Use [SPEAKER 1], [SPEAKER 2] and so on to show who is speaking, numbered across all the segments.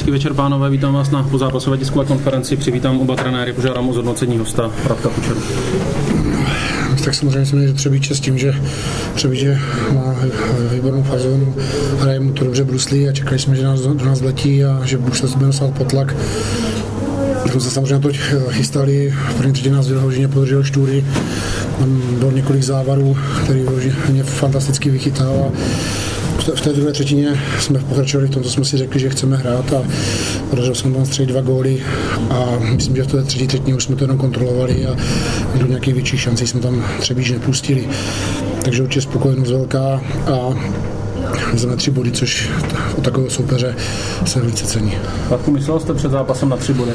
[SPEAKER 1] Hezký večer, pánové, vítám vás na pozápasové tiskové konferenci. Přivítám oba trenéry, požádám o zhodnocení hosta Radka Kučeru.
[SPEAKER 2] Tak samozřejmě jsme měli Třebíče s tím, že Třebíče má výbornou fazonu, hraje mu to dobře bruslí a čekali jsme, že do nás letí a že už se budeme stát potlak. Tak jsme se samozřejmě na to chystali, v první třetině nás vyloženě podržel Štúry, tam bylo několik závarů, který mě fantasticky vychytal. V té druhé třetině jsme pokračovali v tom, co jsme si řekli, že chceme hrát a podařilo se nám tam střelit 2 góly a myslím, že v té třetí třetině už jsme to jenom kontrolovali a do nějakých větších šancí jsme tam Třebíč nepustili. Takže určitě spokojenost velká a za 3 body, což u takového soupeře se velice cení.
[SPEAKER 1] Radku, myslel jste před zápasem na 3 body?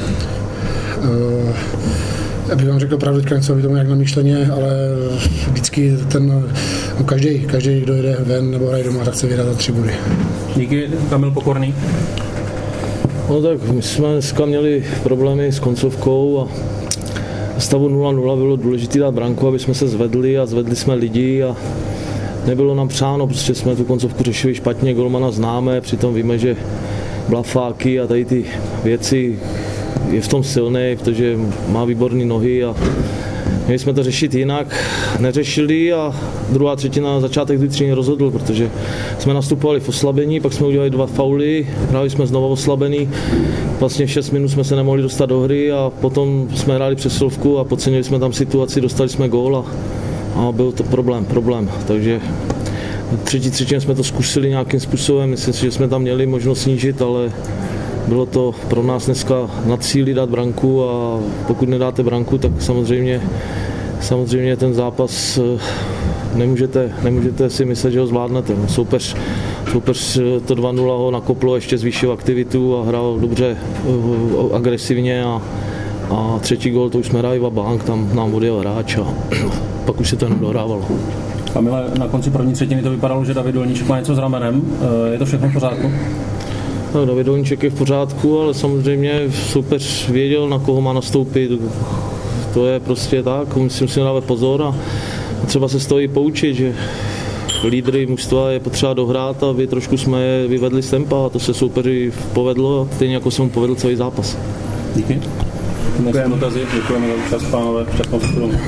[SPEAKER 2] Abych vám řekl pravdu, teďka něco tomu jak na myšleně, ale vždycky každý, kdo jde ven nebo hraje doma, tak chce vyhrát za 3 body.
[SPEAKER 1] Díky, Kamil Pokorný.
[SPEAKER 3] No tak my jsme dneska měli problémy s koncovkou a stavu 0-0 bylo důležité dát branku, aby jsme se zvedli a zvedli jsme lidi a nebylo nám přáno, prostě jsme tu koncovku řešili špatně, golmana známe, přitom víme, že blafáky a tady ty věci je v tom silný, protože má výborné nohy a měli jsme to řešit jinak, neřešili a druhá třetina začátek druhé třetiny rozhodl, protože jsme nastupovali v oslabení, pak jsme udělali 2 fauly, hráli jsme znovu oslabený, vlastně 6 minut jsme se nemohli dostat do hry a potom jsme hráli přesilovku a podcenili jsme tam situaci, dostali jsme gól a byl to problém, takže třetí třetině jsme to zkusili nějakým způsobem, myslím si, že jsme tam měli možnost snížit, ale bylo to pro nás dneska na cíli dát branku a pokud nedáte branku, tak samozřejmě ten zápas nemůžete si myslet, že ho zvládnete. Soupeř to 2-0 ho nakoplo, ještě zvýšil aktivitu a hrál dobře agresivně a třetí gól to už jsme hráli vabank, tam nám odjel hráč a pak už se to nedohrávalo.
[SPEAKER 1] Kamile, na konci první třetiny to vypadalo, že David Dolníček má něco s ramenem. Je to všechno v pořádku?
[SPEAKER 3] No, David Dolníček je v pořádku, ale samozřejmě soupeř věděl, na koho má nastoupit. To je prostě tak, musím si dávat pozor a třeba se z toho i poučit, že lídry mužstva je potřeba dohrát a trošku jsme je vyvedli z tempa a to se soupeři povedlo, stejně jako se mu povedl celý zápas.
[SPEAKER 1] Díky. Děkujeme za účast, pánové,